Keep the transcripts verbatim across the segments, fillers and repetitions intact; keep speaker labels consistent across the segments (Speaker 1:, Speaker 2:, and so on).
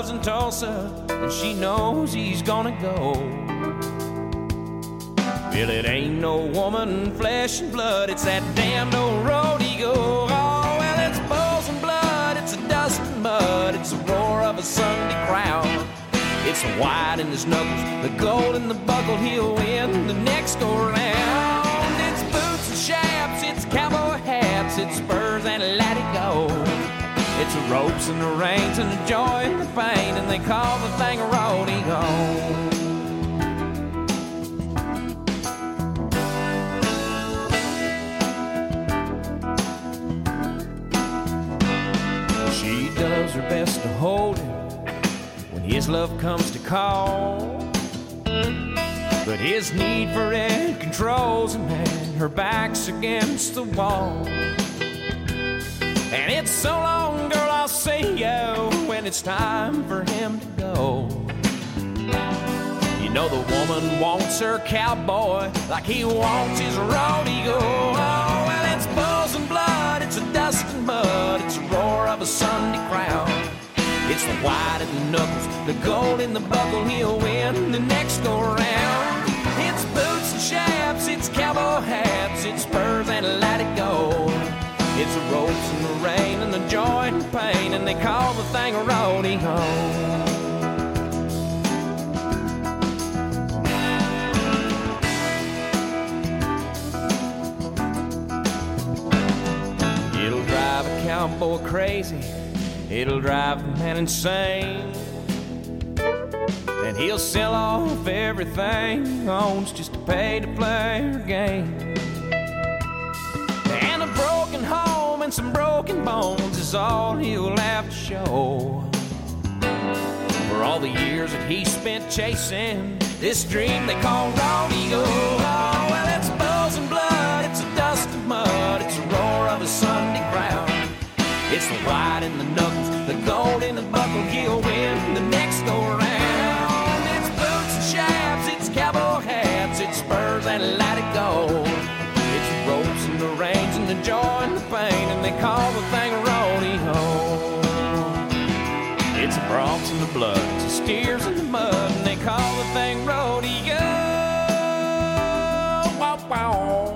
Speaker 1: loves in Tulsa, and she knows he's gonna go. Well, it ain't no woman, flesh and blood, it's that damned old road he go. Oh, well, it's bulls and blood, it's a dust and mud, it's the roar of a Sunday crowd. It's the white in his knuckles, the gold in the buckle, he'll win the next go round. It's boots and chaps, it's cowboy hats, it's spurs and let it go. It's the ropes and the reins and the joy and the pain, and they call the thing a roadie go. She does her best to hold him when his love comes to call, but his need for it controls him, and her back's against the wall. And it's so long, girl, I'll see you when it's time for him to go. You know the woman wants her cowboy like he wants his rodeo. Oh, well, it's bulls and blood, it's a dust and mud, it's the roar of a Sunday crowd. It's the white in the knuckles, the gold in the buckle, he'll win the next go round. It's boots and chaps, it's cowboy hats, it's spurs and let it go. It's the ropes and the rain and the joy and the pain, and they call the thing a rodeo. It'll drive a cowboy crazy, it'll drive a man insane. Then he'll sell off everything he owns just to pay to play her game. And a broken home and some broken bones is all he'll have to show for all the years that he spent chasing this dream they call rodeo. Oh, well, it's bulls and blood, it's a dust and mud, it's the roar of a Sunday crowd. It's the white in the knuckles, the gold in the buckle, he'll win the next go round. It's boots and chaps, it's cowboy hats, it's spurs and let it go. It's the ropes and the reins and the joy and the pain, and they call the thing a rodeo. It's the broncs and the blood, it's the steers in the mud, and they call the thing rodeo. Wow, wow.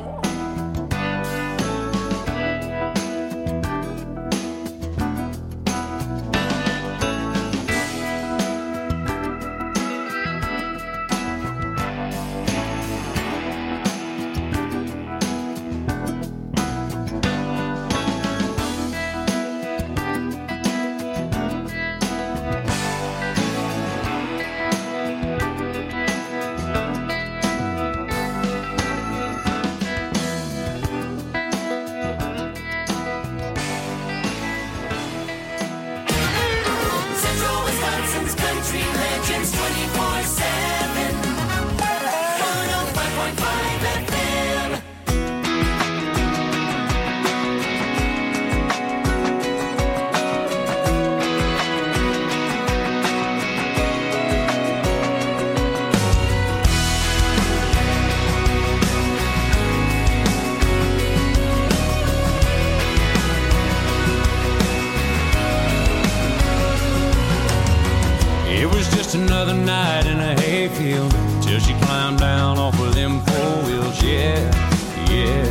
Speaker 1: Another night in a hayfield till she climbed down off of them four wheels. Yeah, yeah.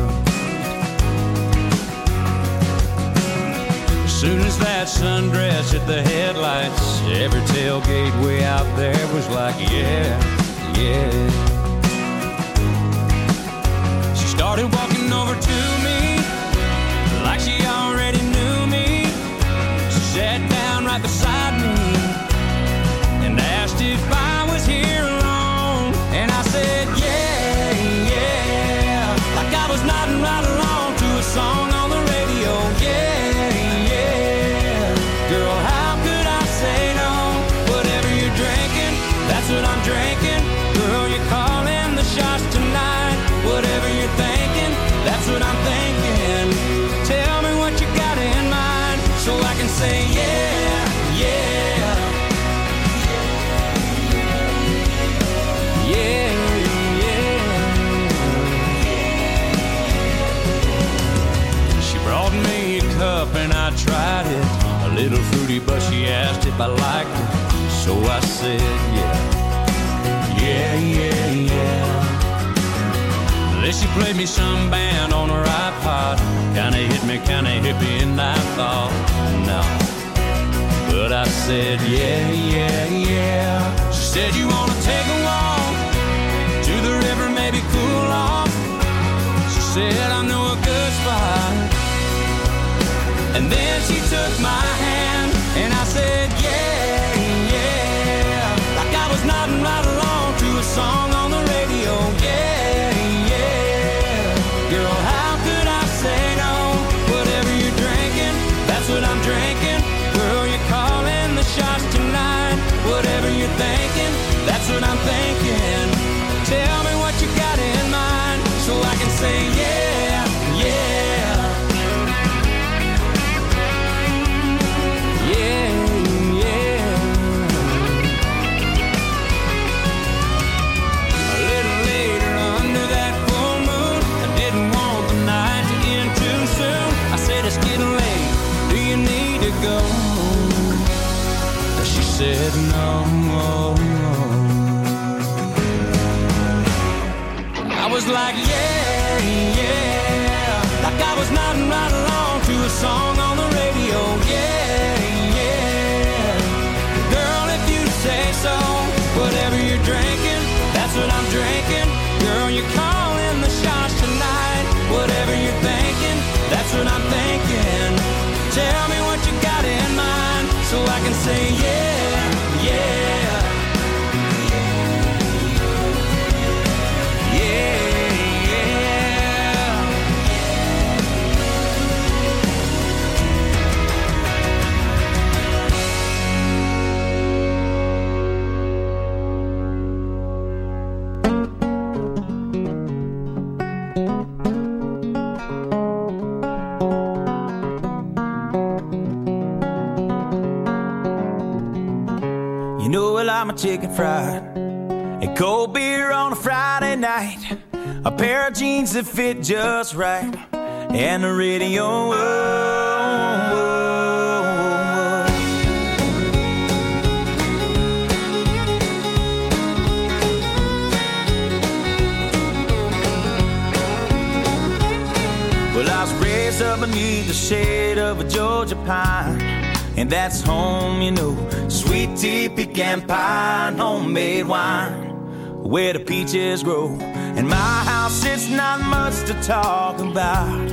Speaker 1: As soon as that sundress hit the headlights, every tailgate way out there was like, yeah, yeah. She started walking over to me like she already knew me. She sat down right beside me and asked if I was here alone. And I said, yeah, yeah, like I was nodding right along to a song on the radio. Yeah, yeah, girl, how could I say no? Whatever you're drinking, that's what I'm drinking. Girl, you're calling the shots tonight. Whatever you're thinking, that's what I'm thinking. Tell me what you got in mind so I can say, yeah, yeah. like me. So I said, yeah, yeah, yeah, yeah. Then she played me some band on her iPod. Kinda hit me, kinda hippie, and I thought, no. But I said, yeah, yeah, yeah. She said, you wanna take a walk to the river, maybe cool off. She said, I know a good spot. And then she took my hand, and I said, yeah, yeah. Like I was nodding right along to a song on the radio, yeah, yeah. Girl, how could I say no? Whatever you're drinking, that's what I'm drinking. Girl, you're calling the shots tonight. Whatever you're thinking, that's what I'm thinking. Tell me what you got in mind, so I can say yeah, yeah. Yeah, yeah. A little later under that full moon, I didn't want the night to end too soon. I said it's getting late, do you need to go? She said no, no, no. I was like yeah, yeah. Like I was nodding right along to a song on the radio, yeah, yeah. Girl, if you say so, whatever you're drinking, that's what I'm drinking. Girl, you're calling the shots tonight. Whatever you're thinking, that's what I'm thinking. Tell me what you got in mind, so I can say yeah, yeah. I'm a chicken fried and cold beer on a Friday night, a pair of jeans that fit just right, and the radio. Oh, oh, oh. Well, I was raised up beneath the shade of a Georgia pine, and that's home, you know. Sweet tea, pecan pie, and homemade wine, where the peaches grow. In my house, it's not much to talk about,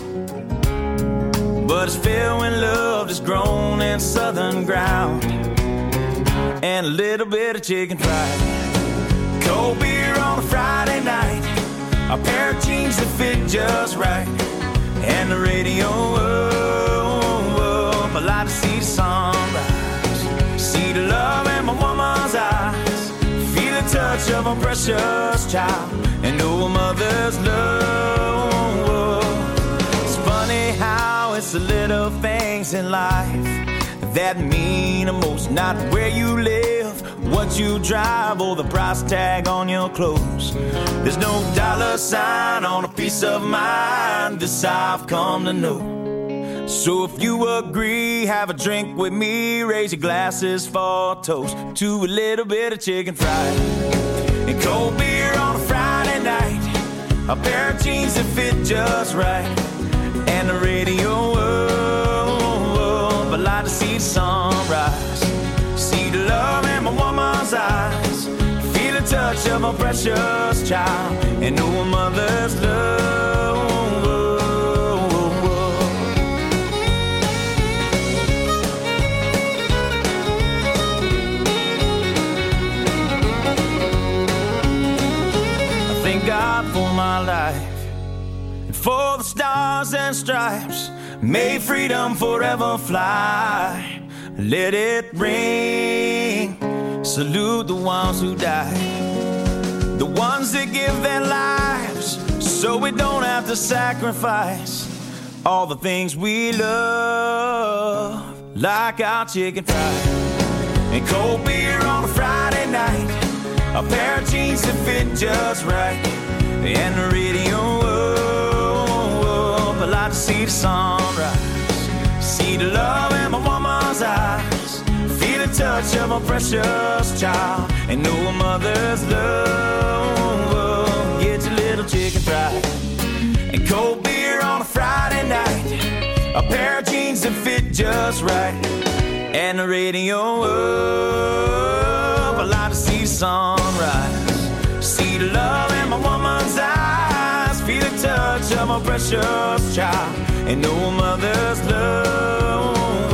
Speaker 1: but it's filled with love that's grown in southern ground, and a little bit of chicken fried. Cold beer on a Friday night, a pair of jeans that fit just right, and the radio. Oh, oh, oh, I like to see the sunrise, see the love in my woman's eyes, feel the touch of a precious child, and know a mother's love. It's funny how it's the little things in life that mean the most. Not where you live, what you drive, or the price tag on your clothes. There's no dollar sign on a piece of mind, this I've come to know. So if you agree, have a drink with me, raise your glasses for a toast to a little bit of chicken fried and cold beer on a Friday night, a pair of jeans that fit just right, and the radio. Oh, oh, I like to see the sunrise, see the love in my woman's eyes, feel the touch of a precious child, and know a mother's love. God for my life, and for the stars and stripes, may freedom forever fly. Let it ring, salute the ones who died, the ones that give their lives so we don't have to sacrifice all the things we love, like our chicken fried and cold beer on a Friday night, a pair of jeans that fit just right, and the radio. Oh, oh, I like to see the sunrise, see the love in my woman's eyes, feel
Speaker 2: the touch of a precious child. And no mother's love will get your little chicken fried. And cold beer on a Friday night, a pair of jeans that fit just right, and the radio up. I like to see the sunrise, see the love in my woman's eyes, feel the touch of a precious child, and no mother's love.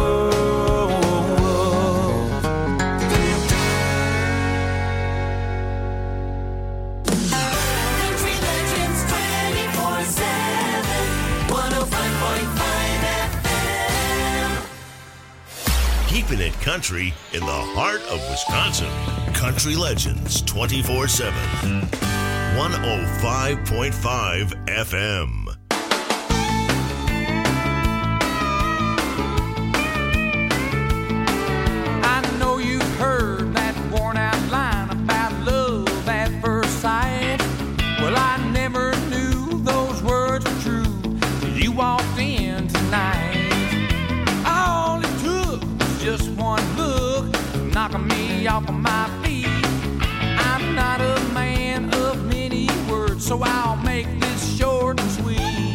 Speaker 3: Keeping it country in the heart of Wisconsin. Country Legends twenty-four seven. one oh five point five F M.
Speaker 1: I know you've heard that worn out line about love at first sight. Well, I never knew those words were true till you walked in tonight. Just one look, knocking me off of my feet. I'm not a man of many words, so I'll make this short and sweet.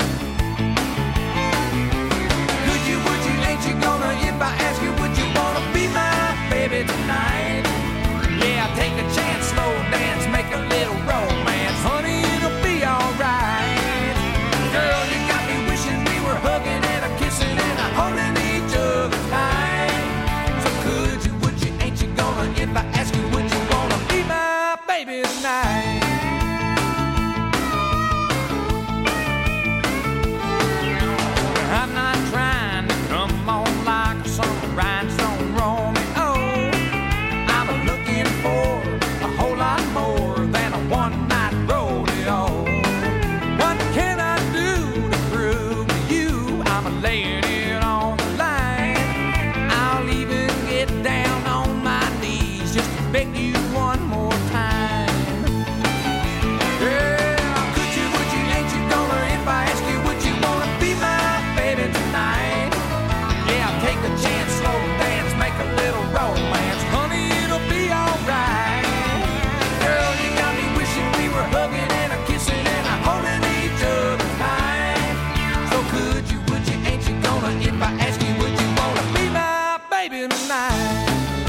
Speaker 1: Could you, would you, ain't you gonna, if I ask you, would you wanna be my baby tonight? Yeah, take a chance, slow dance, make a little romance. Honey, it'll be alright. Girl, you got me wishing we were hugging and a kissing and a holding each other tight. If I ask you, would you wanna be my baby tonight? I'm not trying to come on like some rhinestone Romeo. I'm looking for a whole lot more than a one-night rodeo. What can I do to prove to you I'm laying it on the line? I'll even get down on my knees just to beg you one more time. Girl, could you, would you, ain't you gonna, if I ask you, would you wanna be my baby tonight? Yeah, take a chance, slow dance, make a little romance. Honey, it'll be alright. Girl, you got me wishing we were hugging and a kissing and a holding each other tight. So could you, would you, ain't you gonna, if I ask you, would you wanna be my baby tonight?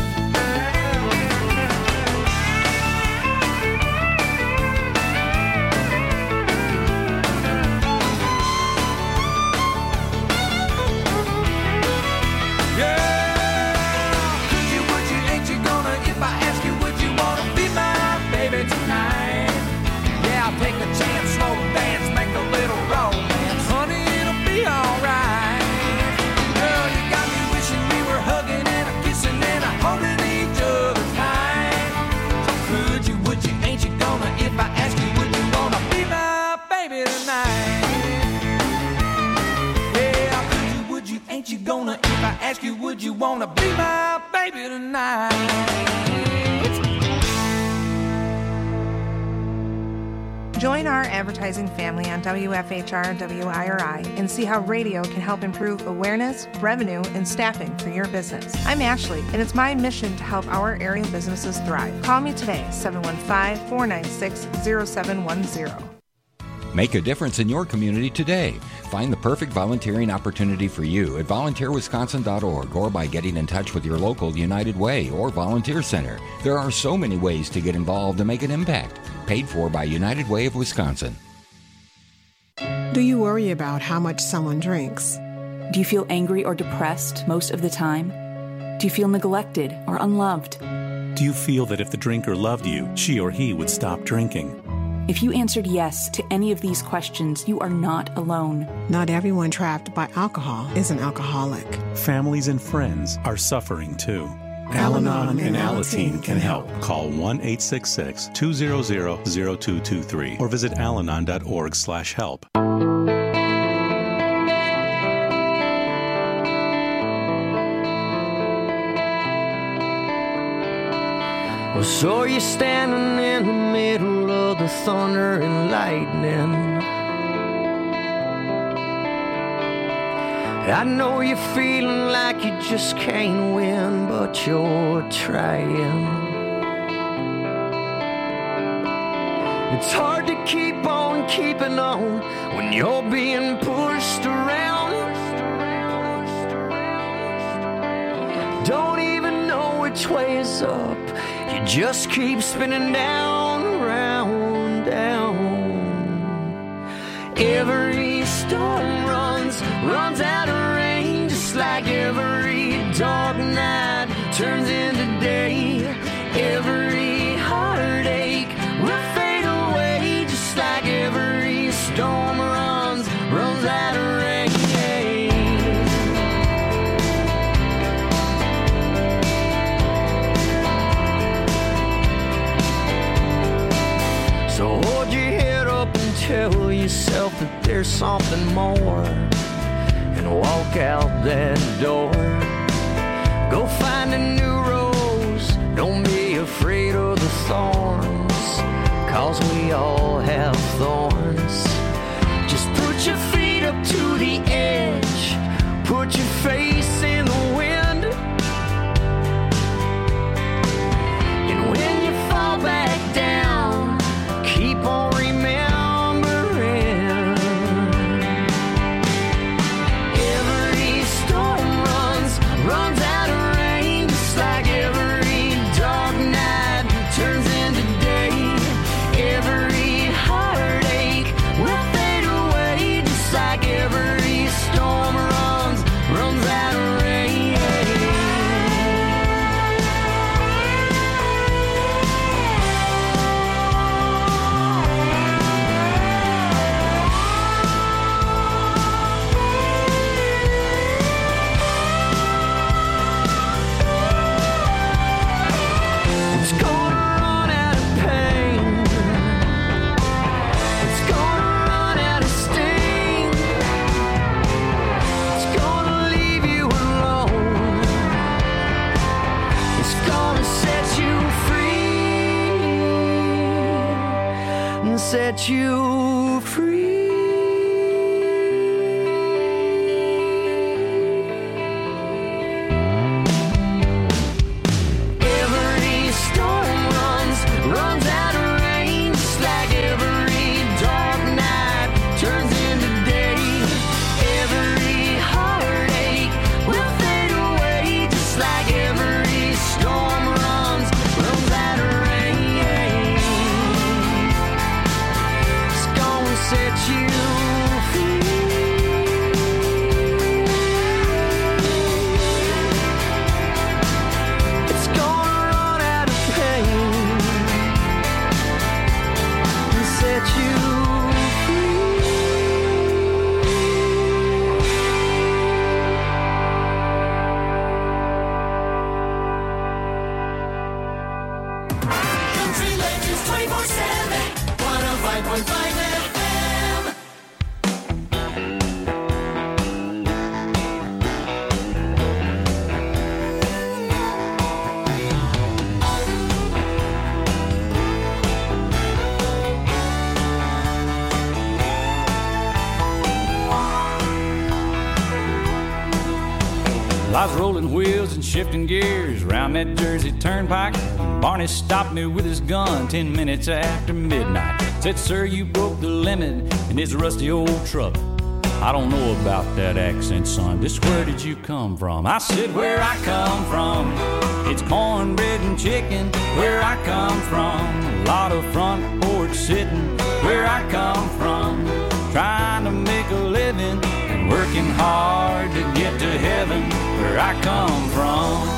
Speaker 1: Take a chance, slow dance, make a little romance. Honey, it'll be alright. Girl, you got me wishing we were hugging and a kissing and a holding each other tight. So could you, would you, ain't you gonna, if I ask you, would you wanna be my baby tonight? Yeah, could you, would you, ain't you gonna, if I ask you, would you wanna be my baby tonight?
Speaker 4: Join our advertising family on W F H R W I R I and see how radio can help improve awareness, revenue, and staffing for your business. I'm Ashley, and it's my mission to help our area businesses thrive. Call me today, seven one five, four nine six, zero seven one zero.
Speaker 5: Make a difference in your community today. Find the perfect volunteering opportunity for you at volunteer wisconsin dot org or by getting in touch with your local United Way or Volunteer Center. There are so many ways to get involved and make an impact. Paid for by United Way of Wisconsin.
Speaker 6: Do you worry about how much someone drinks?
Speaker 7: Do you feel angry or depressed most of the time? Do you feel neglected or unloved?
Speaker 8: Do you feel that if the drinker loved you, she or he would stop drinking?
Speaker 7: If you answered yes to any of these questions, you are not alone.
Speaker 6: Not everyone trapped by alcohol is an alcoholic.
Speaker 8: Families and friends are suffering too. Al-Anon and Alateen can help. Call one eight six six, two zero zero, zero two two three or visit alanon dot org slash help.
Speaker 9: Well, so you're standing in the middle of the thunder and lightning, I know you're feeling like you just can't win, but you're trying. It's hard to keep on keeping on when you're being pushed around. Don't even know which way is up. You just keep spinning down, round, down. Every storm runs, runs out of rain, just like every dark night turns into day. Every heartache will fade away, just like every storm runs, runs out of rain. So hold your head up and tell yourself that there's something more, and walk out that door. Go find a new rose, don't be afraid of the thorns, cause we all have thorns. Just put your feet up to the edge, put your face in the wind, and when you fall back down, keep on remembering. Every storm runs, runs out of rain, just like every dark night turns into day. Every heartache will fade away, just like every storm runs, runs out of rain. It's gonna run out of pain. It's gonna run out of sting. It's gonna leave you alone. It's gonna set you free and set you free. Every storm runs, runs out of rain, just like every dark night turns into day. Every heartache will fade away, just like every storm runs, runs out of rain. It's gonna set you free. It's gonna run out of pain and set you
Speaker 10: Country Legends twenty-four seven, one oh five point five F M.
Speaker 1: I was rolling wheels and shifting gears around that Jersey turnpike. Barney stopped me with his gun ten minutes after midnight. Said, sir, you broke the limit in this rusty old truck. I don't know about that accent, son. Just where did you come from? I said, where I come from, it's cornbread and chicken. Where I come from, a lot of front porch sitting. Where I come from, trying to make a living and working hard to get to heaven. Where I come from,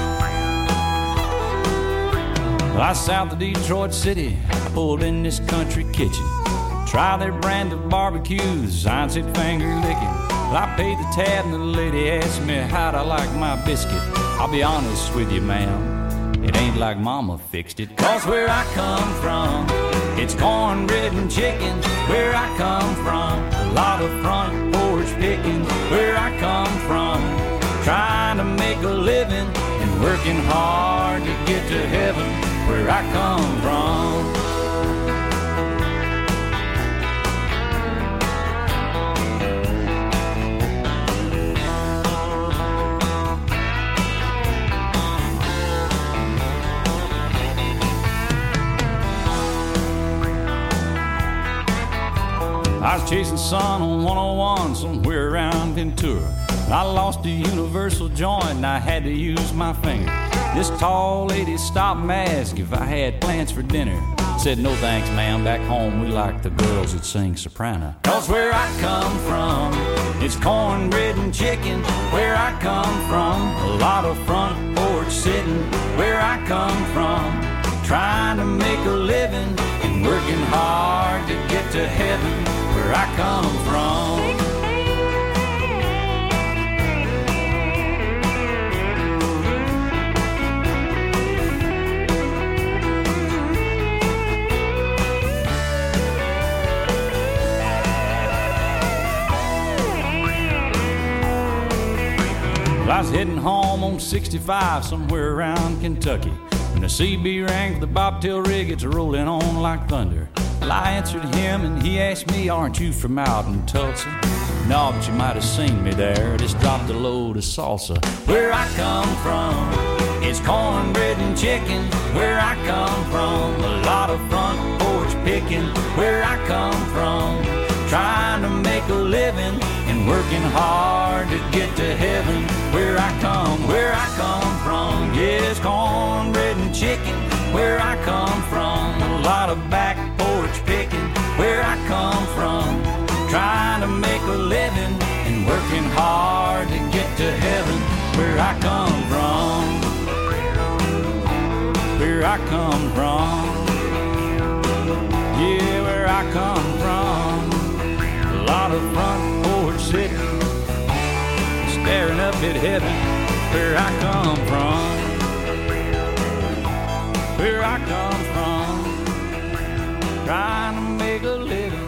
Speaker 1: I south of Detroit City, I pulled in this country kitchen. Try their brand of barbecue, the sign said finger licking. Well, I paid the tab and the lady asked me how'd I like my biscuit. I'll be honest with you, ma'am, it ain't like mama fixed it. Cause where I come from, it's cornbread and chicken. Where I come from, a lot of front porch picking. Where I come from, trying to make a living and working hard to get to heaven. Where I come from,
Speaker 11: I was chasing sun on one oh one somewhere around Ventura. I lost a universal joint and I had to use my finger. This tall lady stopped and asked if I had plans for dinner. Said, no thanks, ma'am, back home we like the girls that sing soprano. Cause where I come from, it's cornbread and chicken. Where I come from, a lot of front porch sitting. Where I come from, trying to make a living and working hard to get to heaven. Where I come from. I was heading home on sixty-five somewhere around Kentucky when the C B rang for the bobtail rig. It's rolling on like thunder. Well, I answered him and he asked me, aren't you from out in Tulsa? No, but you might have seen me there. Just dropped a load of salsa. Where I come from, it's cornbread and chicken. Where I come from, a lot of front porch picking. Where I come from, trying to make a living and working hard to get to heaven. Where I come, where I come from, yes, cornbread and chicken. Where I come from, a lot of back porch picking. Where I come from, trying to make a living and working hard to get to heaven. Where I come from, where I come from, yeah, where I come from. A lot of front porch sitting, staring up at heaven. Where I come from, where I come from, trying to make a living.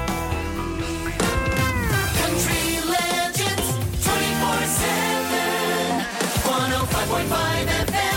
Speaker 10: Country Legends twenty-four seven, one oh five point five F M.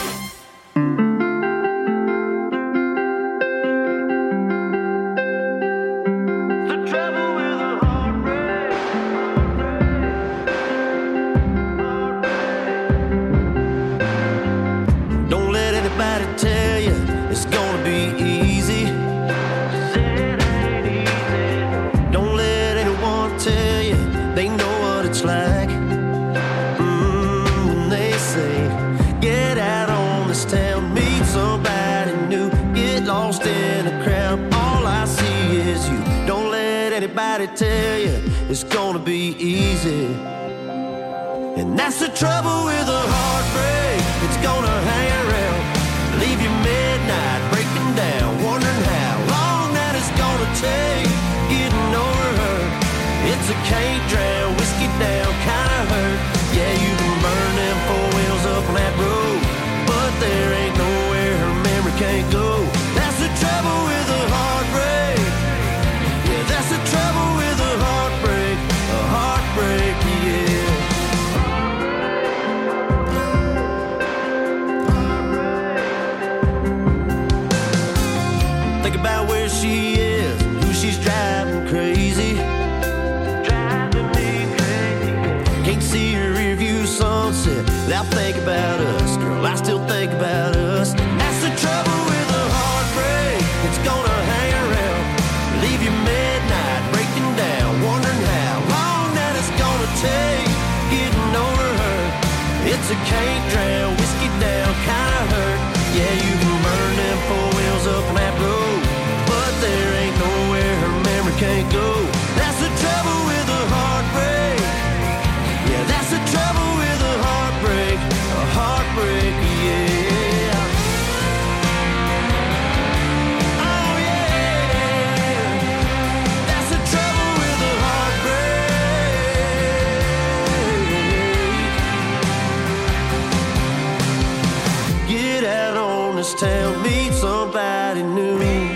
Speaker 12: Tell you it's gonna be easy, and that's the trouble with a heartbreak. It's gonna hang around, leave you midnight breaking down, wondering how long that it's gonna take getting over her. It's a can't drown, whiskey down kind of hurt. Yeah, you can burn them four wheels up on that road, but there ain't nowhere her memory can't go. That's the trouble with a heartbreak. Yeah, that's the trouble with a heartbreak, a heartbreak, yeah. Think about where she is, who she's driving crazy. Driving me crazy. Can't see her rear view sunset without thinking about us. Girl, I still think about us. That's the trouble with a heartbreak. It's gonna hang around, leave you midnight breaking down, wondering how long that it's gonna take getting over her. It's a can't drown, whiskey down kind of hurt. Yeah, you can burn them four wheels up on that road, but there ain't nowhere her memory can't go. That's the trouble with a heartbreak. Yeah, that's the trouble with a heartbreak, a heartbreak, yeah. Town, meet somebody new.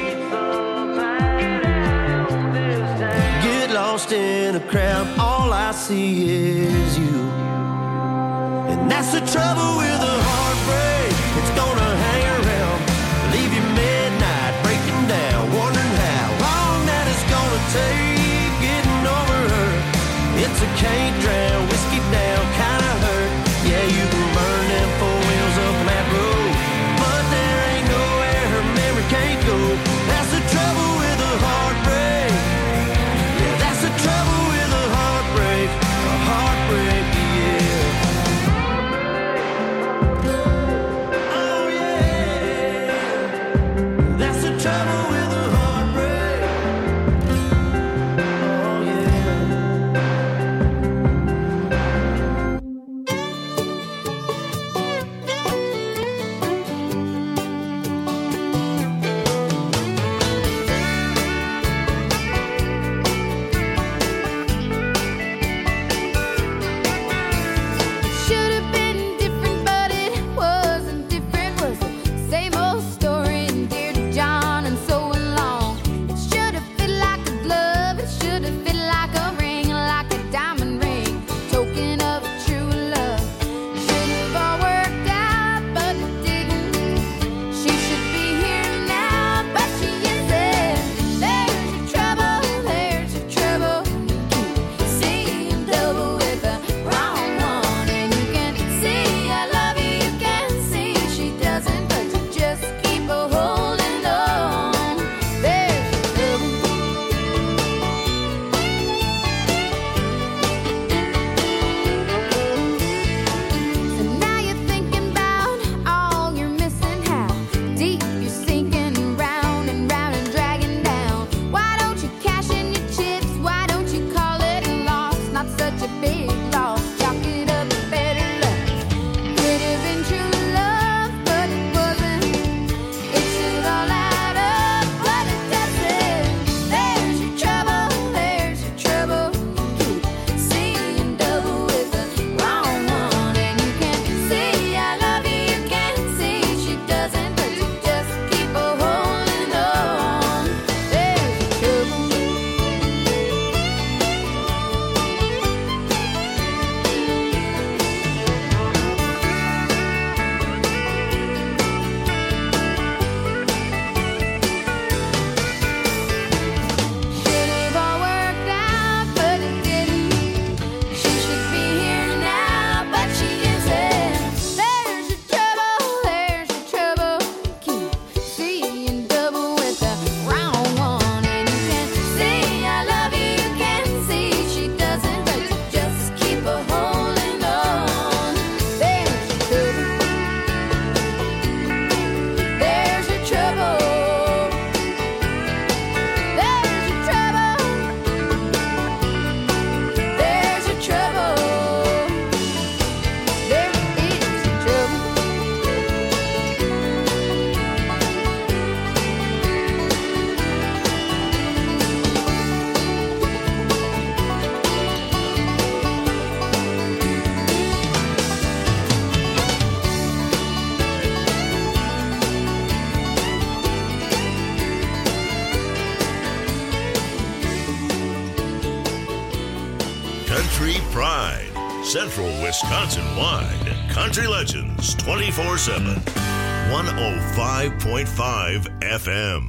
Speaker 12: Get lost in a crowd, all I see is you. And that's the trouble with a heartbreak. It's gonna hang around, leave you midnight breaking down, wondering how long that it's gonna take getting over her. It's a can't drown, whiskey down kind of hurt. Yeah, you can burn them four wheels up on that road, can't go. That's the trouble with a heartbreak. Yeah,
Speaker 3: pride. Central Wisconsin-wide. Country Legends twenty-four seven. one oh five point five F M.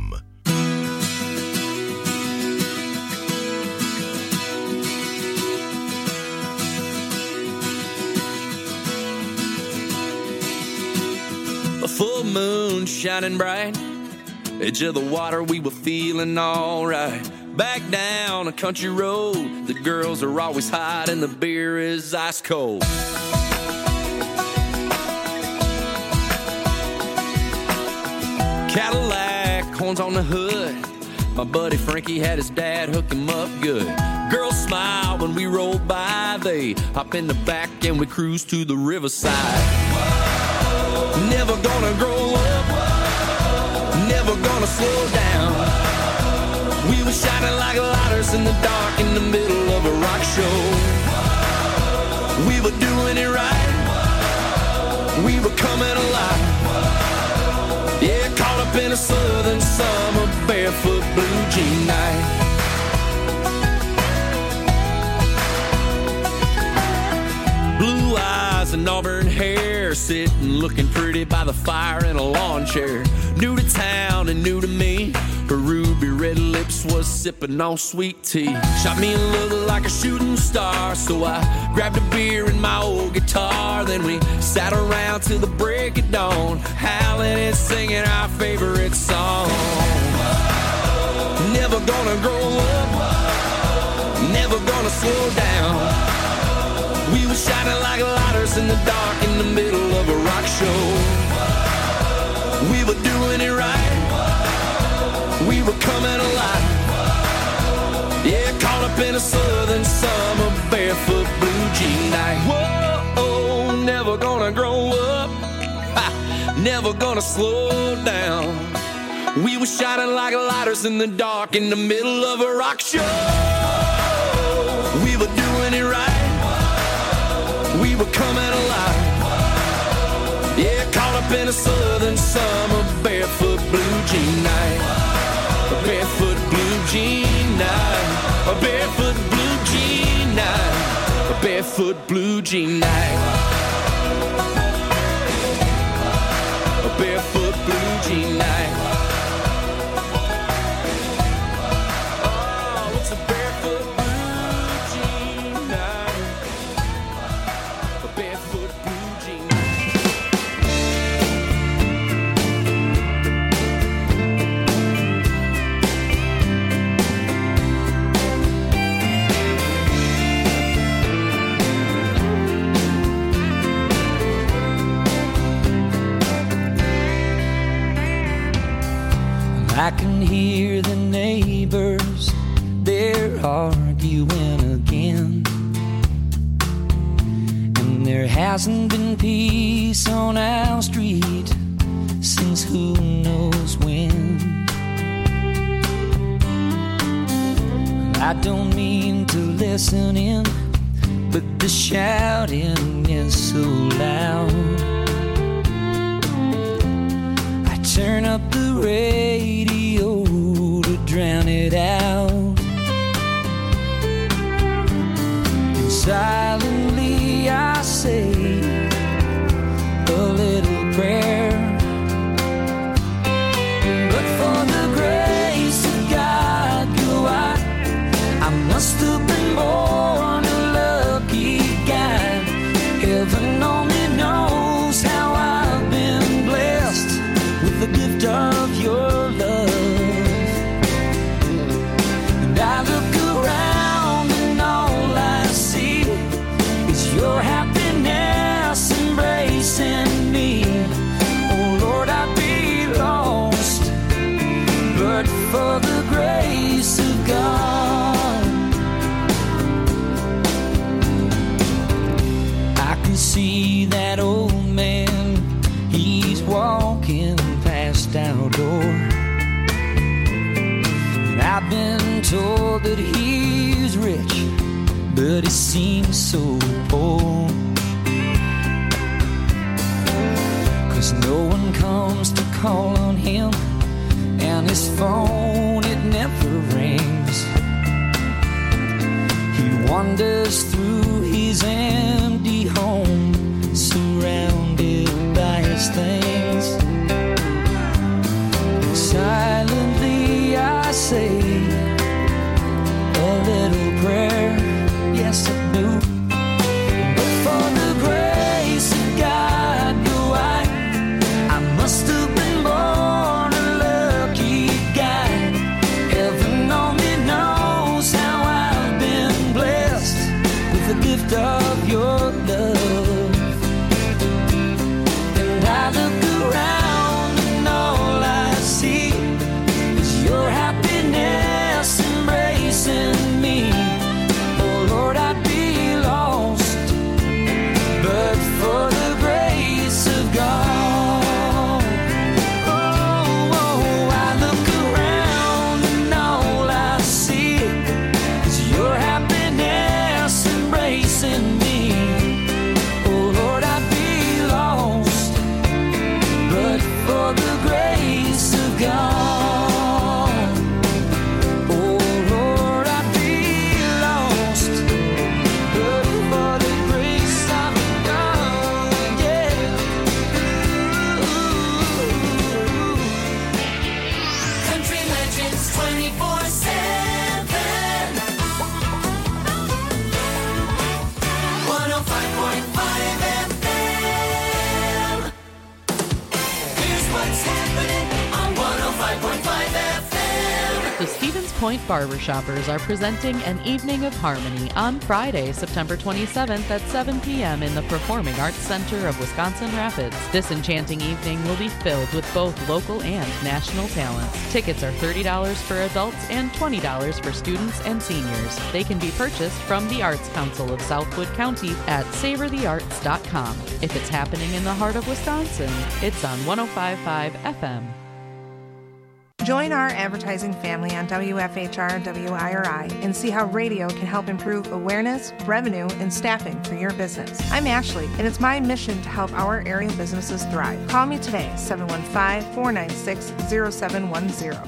Speaker 13: A full moon shining bright, edge of the water, we were feeling alright. Back down a country road, the girls are always hot and the beer is ice cold. Cadillac, horns on the hood, my buddy Frankie had his dad hook him up good. Girls smile when we roll by, they hop in the back and we cruise to the riverside. Never gonna grow up, never gonna slow down. We were shining like lighters in the dark in the middle of a rock show. We were doing it right, we were coming alive. Yeah, caught up in a southern summer barefoot blue jean night. Blue eyes and auburn hair, sitting looking pretty by the fire in a lawn chair. New to town and new to me, her ruby red lips was sipping on sweet tea. Shot me a look like a shooting star, so I grabbed a beer and my old guitar. Then we sat around till the break of dawn, howling and singing our favorite song. Never gonna grow up, never gonna slow down. We were shining like lighters in the dark in the middle of a rock show. We were doing it right, we were coming alive. Yeah, caught up in a southern summer barefoot blue jean night. Whoa, never gonna grow up, ha, never gonna slow down. We were shining like lighters in the dark in the middle of a rock show. We were doing it right, we were coming alive. Yeah, caught up in a southern summer barefoot blue jean night. A barefoot blue jean night. A barefoot blue jean night. A barefoot blue jean night. A barefoot blue jean night. Oh, it's a barefoot blue jean night. A barefoot blue jean night.
Speaker 9: I can hear the neighbors, they're arguing again. And there hasn't been peace on our street since who knows when. I don't mean to listen in, but the shouting is so loud. I turn up the radio to drown it out, and silently I say a little prayer. But for the grace of God, you are, I must have been born a lucky guy. Heaven only knows how I've been blessed with the gift of your love. And I look around and all I see is your happiness embracing me. Oh Lord, I'd be lost but for the grace of God. I can see that old man, he's walking past our door. And I've been told that he's rich, but he seems so poor. 'Cause no one comes to call on him, and his phone, it never rings. He wanders through his empty home, surrounded by his things. Silently I say a little prayer, yes I do. But for the grace of God, no, I, I must have been born a lucky guy. Heaven only knows how I've been blessed with the gift of your love. And I look around and all I see is your happiness embracing me. Oh Lord, I'd be lost but for the grace of God. Oh, oh, I look around and all I see is your happiness embracing me. Oh Lord, I'd be lost but for the grace of God. Oh Lord, I'd be lost but for the grace of God. Yeah.
Speaker 10: Country Legends twenty-four seven. one oh five point five F M. Here's what's happening on one oh five point five F M.
Speaker 14: The Stevens Point Barbershoppers are presenting an Evening of Harmony on Friday, September twenty-seventh at seven p.m. in the Performing Arts Center of Wisconsin Rapids. This enchanting evening will be filled with both local and national talents. Tickets are thirty dollars for adults and twenty dollars for students and seniors. They can be purchased from the Arts Council of Southwood County at savor the arts dot com. If it's happening in the heart of Wisconsin, it's on one oh five point five F M.
Speaker 4: Join our advertising family on W F H R and W I R I and see how radio can help improve awareness, revenue, and staffing for your business. I'm Ashley, and it's my mission to help our area businesses thrive. Call me today, seven one five, four nine six, zero seven one zero.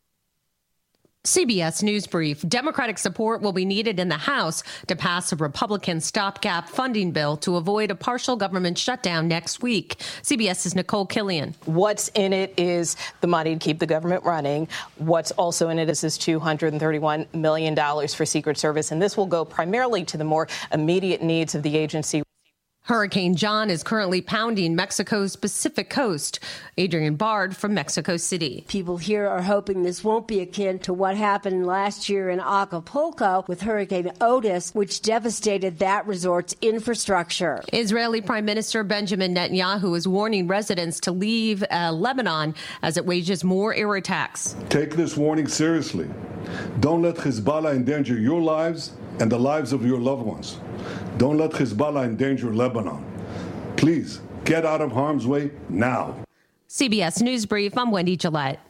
Speaker 15: C B S News Brief. Democratic support will be needed in the House to pass a Republican stopgap funding bill to avoid a partial government shutdown next week. CBS's Nicole Killian.
Speaker 16: What's in it is the money to keep the government running. What's also in it is this two hundred thirty-one million dollars for Secret Service, and this will go primarily to the more immediate needs of the agency.
Speaker 15: Hurricane John is currently pounding Mexico's Pacific coast. Adrian Bard from Mexico City.
Speaker 17: People here are hoping this won't be akin to what happened last year in Acapulco with Hurricane Otis, which devastated that resort's infrastructure.
Speaker 15: Israeli Prime Minister Benjamin Netanyahu is warning residents to leave uh, Lebanon as it wages more air attacks.
Speaker 18: Take this warning seriously. Don't let Hezbollah endanger your lives and the lives of your loved ones. Don't let Hezbollah endanger Lebanon. Please, get out of harm's way now.
Speaker 15: C B S News Brief, I'm Wendy Gillette.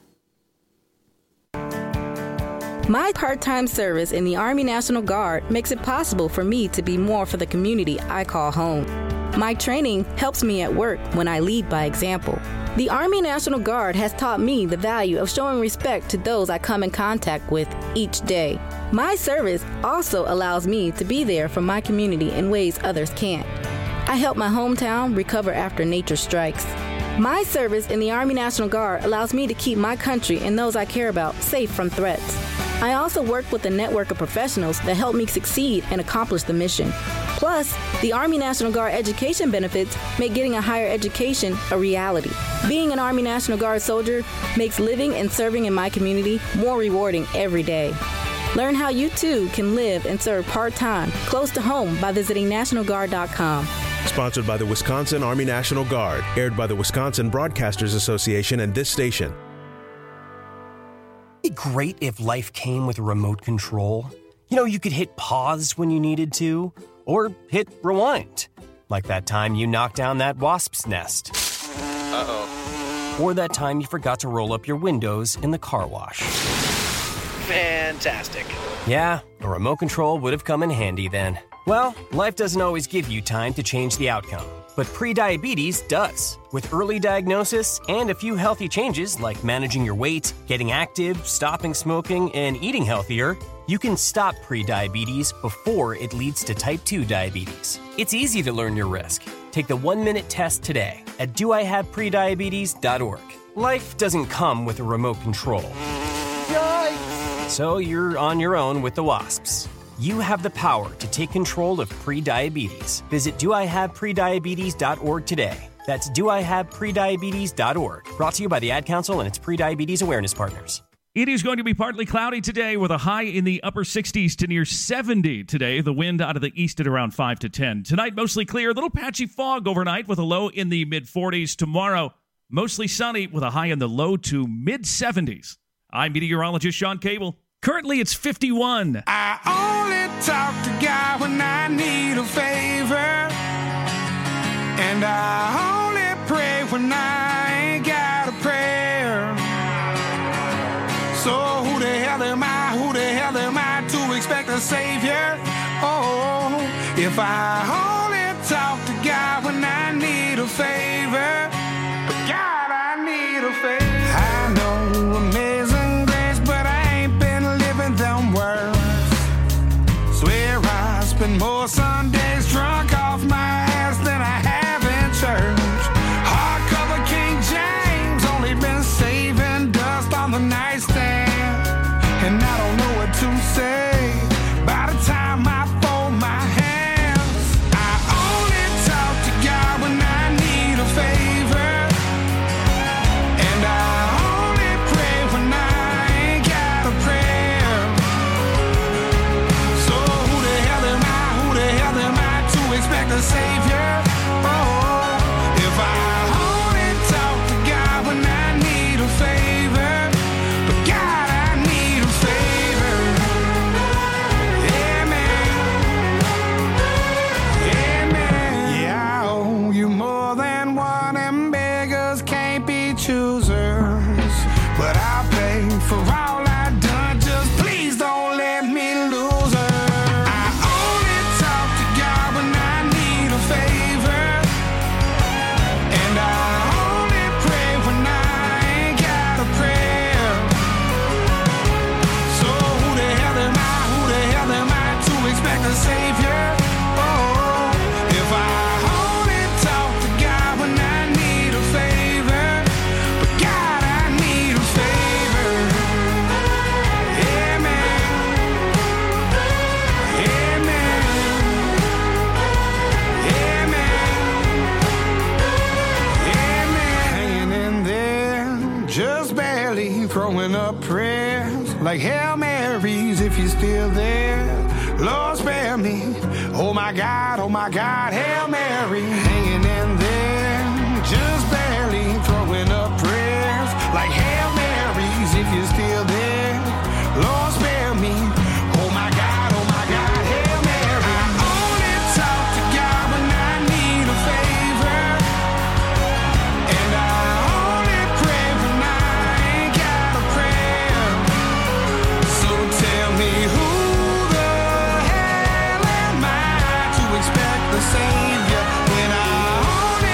Speaker 19: My part-time service in the Army National Guard makes it possible for me to be more for the community I call home. My training helps me at work when I lead by example. The Army National Guard has taught me the value of showing respect to those I come in contact with each day. My service also allows me to be there for my community in ways others can't. I help my hometown recover after nature strikes. My service in the Army National Guard allows me to keep my country and those I care about safe from threats. I also work with a network of professionals that help me succeed and accomplish the mission. Plus, the Army National Guard education benefits make getting a higher education a reality. Being an Army National Guard soldier makes living and serving in my community more rewarding every day. Learn how you too can live and serve part-time close to home by visiting national guard dot com.
Speaker 20: Sponsored by the Wisconsin Army National Guard, aired by the Wisconsin Broadcasters Association and this station.
Speaker 21: It'd be great if life came with a remote control. You know, you could hit pause when you needed to, or hit rewind. Like that time you knocked down that wasp's nest. Uh-oh. Or that time you forgot to roll up your windows in the car wash.
Speaker 22: Fantastic.
Speaker 21: Yeah, a remote control would have come in handy then. Well, life doesn't always give you time to change the outcome. but prediabetes does. With early diagnosis and a few healthy changes like managing your weight, getting active, stopping smoking, and eating healthier, you can stop prediabetes before it leads to type two diabetes. It's easy to learn your risk. Take the one-minute test today at do I have prediabetes dot org. Life doesn't come with a remote control. Yikes! So you're on your own with the WASPs. You have the power to take control of prediabetes. Visit do I have prediabetes dot org today. That's do I have prediabetes dot org. Brought to you by the Ad Council and its prediabetes awareness partners.
Speaker 2: It is going to be partly cloudy today with a high in the upper sixties to near seventy today. The wind out of the east at around five to ten. Tonight, mostly clear. A little patchy fog overnight with a low in the mid-forties. Tomorrow, mostly sunny with a high in the low to mid-seventies. I'm meteorologist Sean Cable. Currently, it's fifty-one.
Speaker 22: I only talk to God when I need a favor. And I only pray when I ain't got a prayer. So who the hell am I, who the hell am I to expect a savior? Oh, if I only talk to God when I need a favor. But God, I need a favor. I know amazing grace, but I ain't been living them words. Swear I spend more Sundays drunk off my ass than I have in church. Hardcover King James, only been saving dust on the nightstand. And I don't know what to say by the time I fold my hands. I only talk to God when I need a favor. And I only pray when I ain't got a prayer. So who the hell am I, who the hell am I to expect a savior? Oh, if I only talk to God when I need a favor. But God, I need a favor. Yeah, man. Yeah, man. Yeah, I owe you more than one, and beggars can't be choosers. But I'll pay for all I've done, just please don't let me lose her. I only talk to God when I need a favor. And I only pray when I ain't got a prayer. So who the hell am I, who the hell am I to expect a savior? Oh, if I only talk to God when I need a favor. But God, I need a favor. Yeah, man. Yeah, man. Yeah, man. Yeah, man. Hanging in there, just barely throwing up prayers like Hail Marys if you're still there. Lord, spare me. Oh my God, oh my God, Hail Mary. Hanging in there, just barely throwing up prayers like Hail Marys if you're still there. Lord, spare me. Oh my God, oh my God, Hail Mary. I only talk to God when I need a favor. And I only pray when I ain't got a prayer. So tell me who the hell am I to expect the savior when I only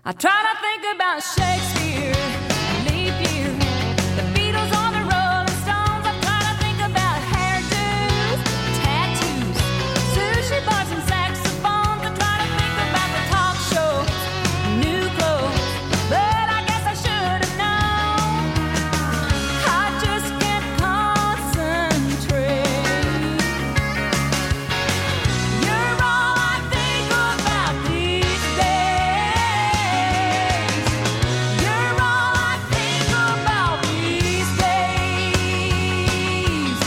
Speaker 10: I try to think about Shakespeare, leap year, the Beatles on the Rolling Stones. I try to think about hairdos, tattoos, sushi bars and saxophones. I try to think about the talk shows, new clothes, but I guess I should have known. I just can't concentrate. You're all I think about these days. You're all I think about these days.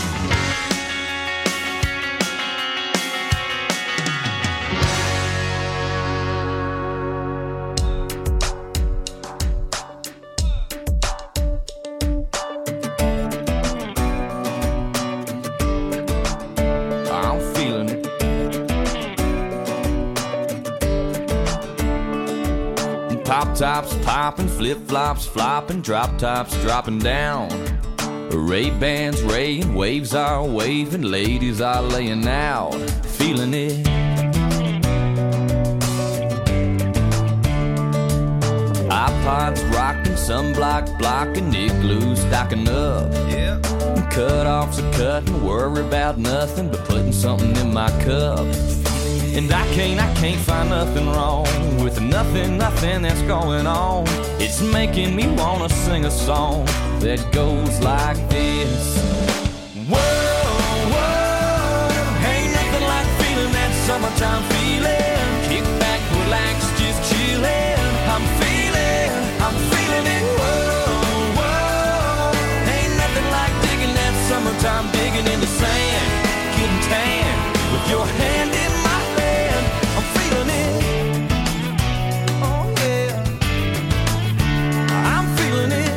Speaker 13: I'm feeling it. Pop tops popping, flip flops flopping, drop tops dropping down. Ray Bans raying, waves are waving, ladies are laying out. Feeling it. iPods rocking, sunblock blocking, igloo stocking up. Yeah. Cut offs are cutting, worry about nothing but putting something in my cup. And I can't, I can't find nothing wrong with nothing, nothing that's going on. It's making me wanna sing a song that goes like this. Whoa, whoa, ain't nothing like feeling that summertime feeling. Kick back, relax, just chillin'. I'm feeling, I'm feeling it. Whoa, whoa, ain't nothing like digging that summertime, digging in the sand, getting tan with your hand in my hand. I'm feeling it. Oh yeah, I'm feeling it.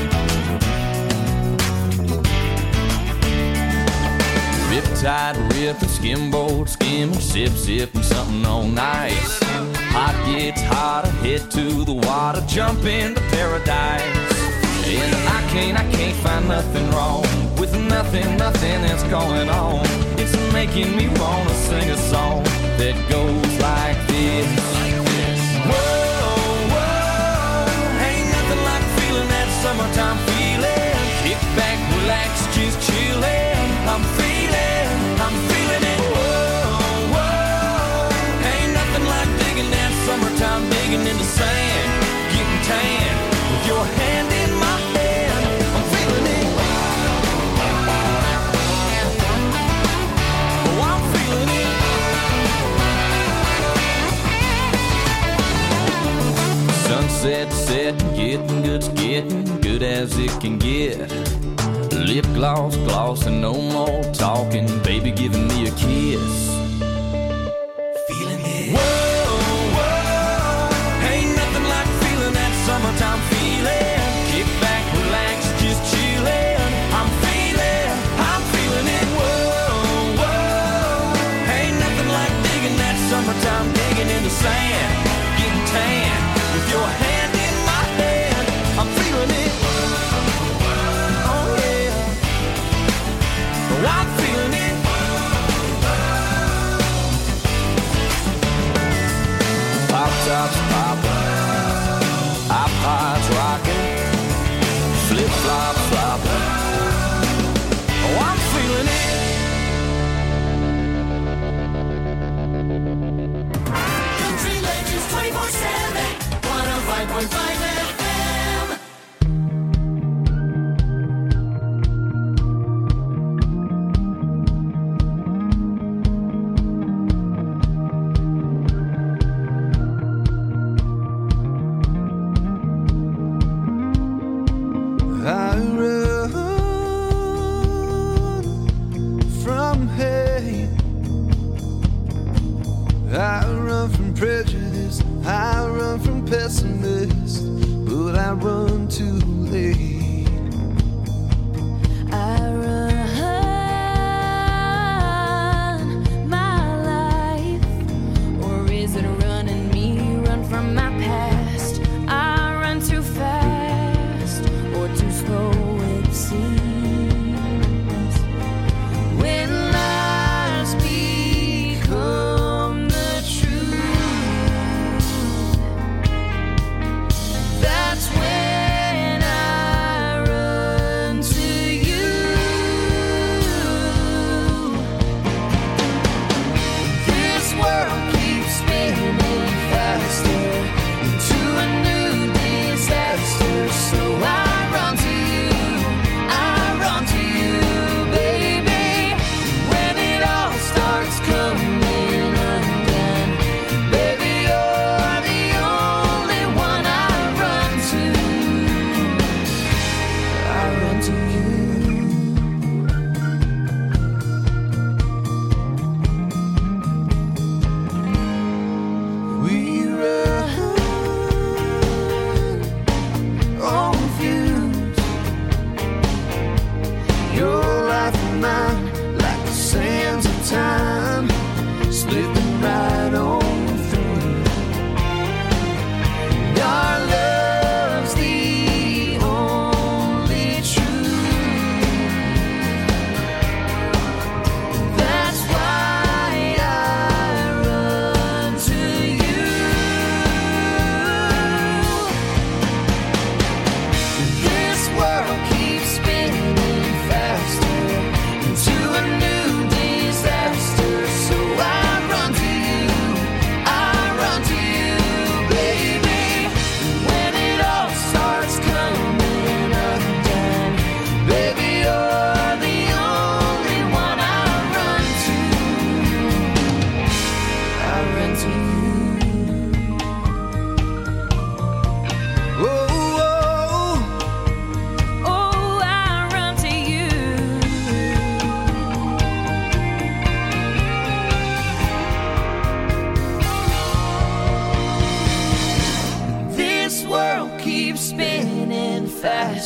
Speaker 13: Riptide ripping, skimboard skimming, sip sipping something on ice. Hot gets hotter, head to the water, jump into paradise. And I can't, I can't find nothing wrong with nothing, nothing that's going on. It's making me wanna sing a song that goes like this. Whoa, whoa, ain't nothing like feeling that summertime feeling. Kick back, relax, just chillin'. I'm feeling, I'm feeling it. Whoa, whoa, ain't nothing like digging that summertime, digging in the sand, getting tan with your hand in my hand. I'm feeling it. Oh, I'm feeling it. Sunset setting, getting good's getting good as it can get. Lip gloss, gloss, and no more talking. Baby giving me a kiss. Feeling it. Whoa, whoa, ain't nothing like feeling that summertime feeling. Kick back, relax, just chillin'. I'm feeling, I'm feeling it. Whoa, whoa, ain't nothing like digging that summertime, digging in the sand, getting tan with your hand in my hand. I'm feeling it. I'm feeling it. Pop tops popping, iPods rocking, flip flops flopping. Oh, I'm feeling it.
Speaker 10: Country Legends twenty-four seven, one oh five point five F M.
Speaker 5: I run from hate. I run from prejudice. I run from pessimists, but I run too late.
Speaker 10: I run my life, or is it running me? Run from my past. I run too fast, or too slow it seems. When lies become the truth,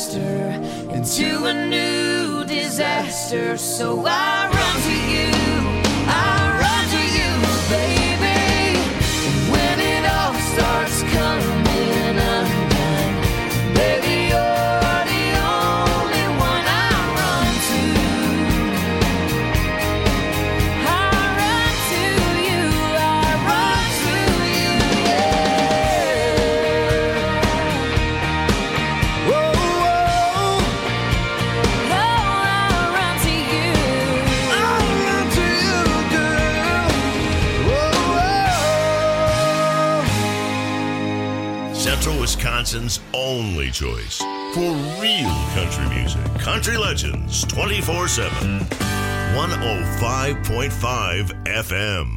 Speaker 10: faster into a new disaster. So I run to you, I run to you, baby. And when it all starts coming undone, baby, you're the only one I run to. I run to you, I run to you, yeah. Whoa, whoa. Oh, I run to you. I run to you, girl. Whoa, whoa.
Speaker 3: Central Wisconsin's only choice for real country music. Country Legends twenty-four seven. one oh five point five F M.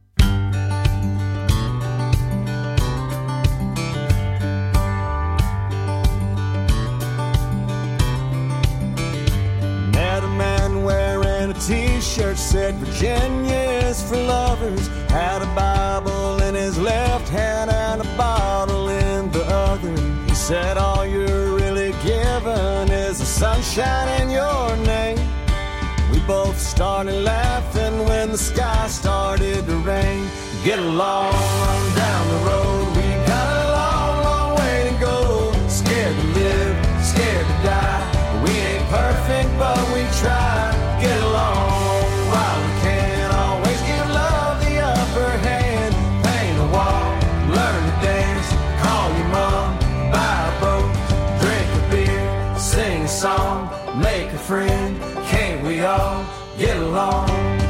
Speaker 6: Met a man wearing a t-shirt said Virginia is for lovers. Had a Bible in his left hand and a bottle in the other. He said all you're really given is the sunshine in your name. We both started laughing when the sky started to rain. Get along on down the road. We got a long, long way to go. Scared to live, scared to die. We ain't perfect, but we try. Get along while we can. Always give love the upper hand. Paint a wall, learn to dance. Call your mom, buy a boat, drink a beer, sing a song, make a friend. Can't we all get along?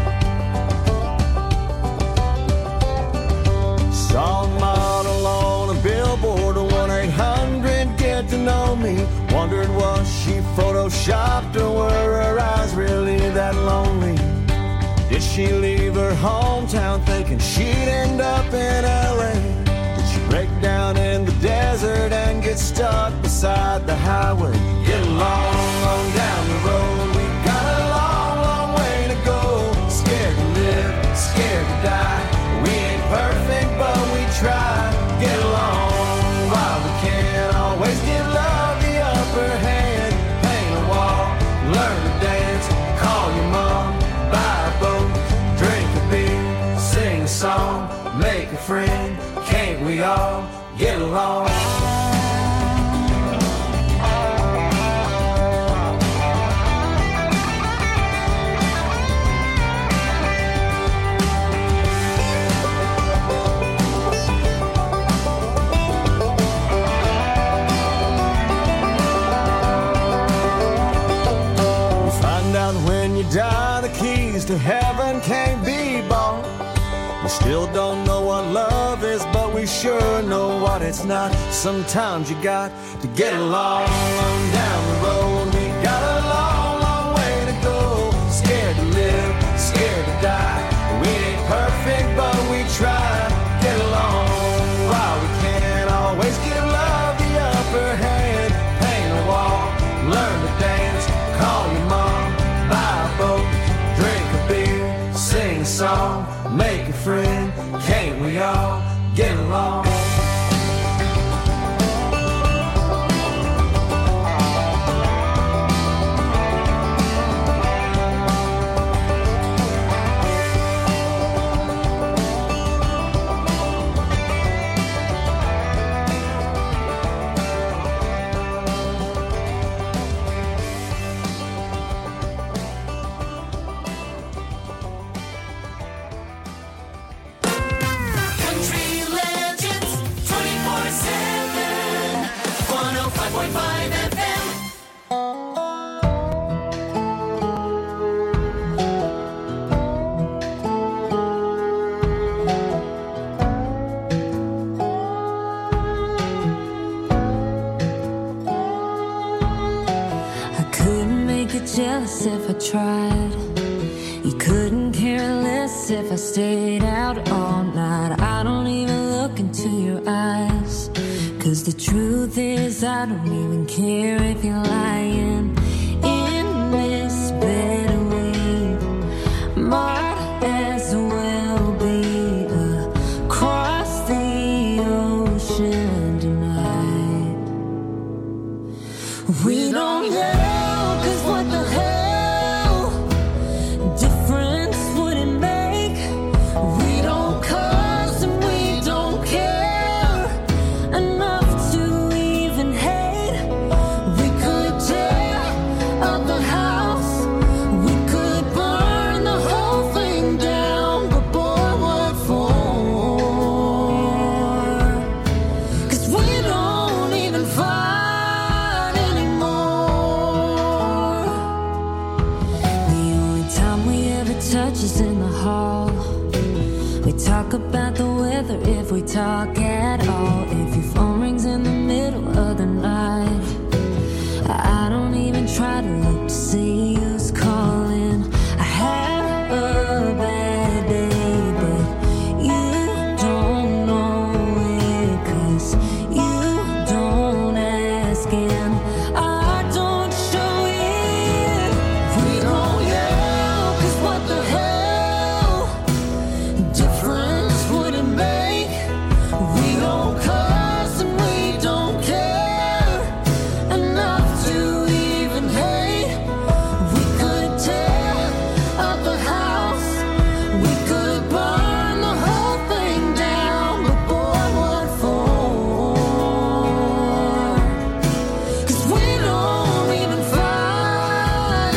Speaker 6: Saw a model on a billboard, one eight hundred get to know me. Wondered was she photoshopped or were her eyes really that lonely? Did she leave her hometown thinking she'd end up in L A? Did she break down in the desert and get stuck beside the highway? Get along on down the road. We got a long, long way to go. Scared to live, scared to die. We ain't perfect, but we try. Get along while we can. Always give love the upper hand. Paint a wall, learn to dance. Call your mom, buy a boat, drink a beer, sing a song, make a friend. Can't we all get along? When you die, the keys to heaven can't be bought. We still don't know what love is, but we sure know what it's not. Sometimes you got to get along on down the road. We got a long, long way to go. Scared to live, scared to die. We ain't perfect, but we try. Get along while we can. Always give love the upper hand. Paint a wall, learn to dance. Call your mom, buy a boat, drink a beer, sing a song, make a friend. Can't we all get along?
Speaker 10: Jealous if I tried. You couldn't care less if I stayed out all night. I don't even look into your eyes, 'cause the truth is I don't even care if you're lying in this bed we might as well be across the ocean tonight. We don't yell, 'cause what the hell difference would it make? We don't cuss and we don't care enough to even hate. We could tear up the house, we could burn the whole thing down, but boy, what for? 'Cause we don't even fight anymore. The only time we ever touch is in the hall. We talk about the weather if we talk at all. If your phone rings in the middle of the night, I don't even try to look to see who's calling. I had a bad day, but you don't know it, 'cause you don't ask and I don't show it. We don't yell, 'cause what the hell difference would it make? We don't cuss and we don't care enough to even hate. We could tear up the house, we could burn the whole thing down, but boy, what for? 'Cause we don't even fight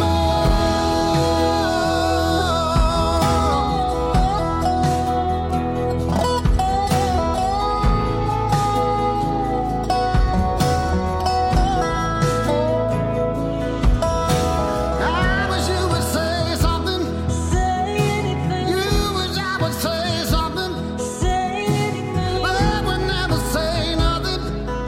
Speaker 10: I wish you would say something. Say anything. You wish I would say something. Say anything. But I would never say nothing.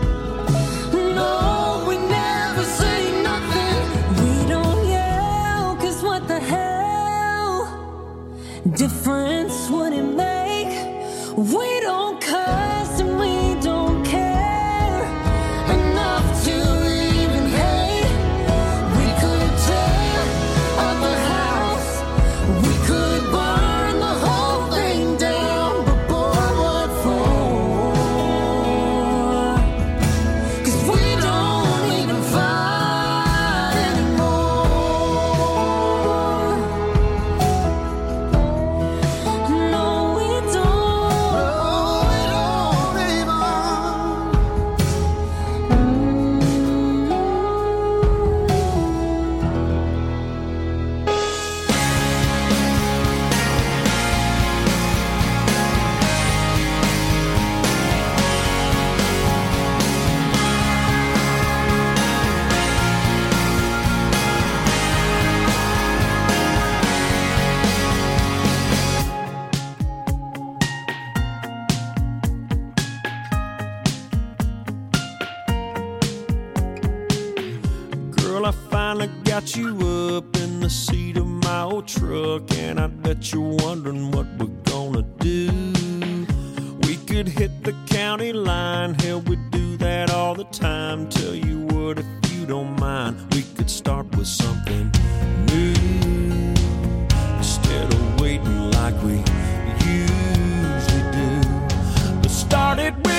Speaker 10: No, we never say nothing. We don't yell, 'cause what the hell difference would it make? We don't cuss and we don't care enough to even hate. We could tear up the house, we could burn the whole thing down, but boy, what for? 'Cause we don't even fight anymore. No, we don't. No, we don't even.
Speaker 7: Girl, I finally got you up in the seat of my old truck, and I bet you're wondering what we're gonna do. We could hit the county line, hell, we do that all the time. Tell you what, if you don't mind, we could start with something new instead of waiting like we usually do. But start it with